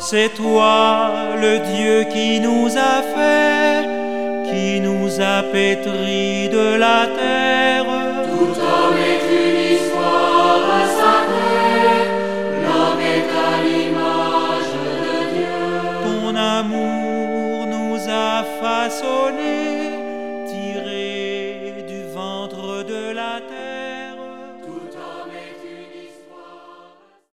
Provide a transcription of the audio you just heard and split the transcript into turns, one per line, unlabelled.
c'est toi le Dieu qui nous a fait, qui nous a pétris de la terre.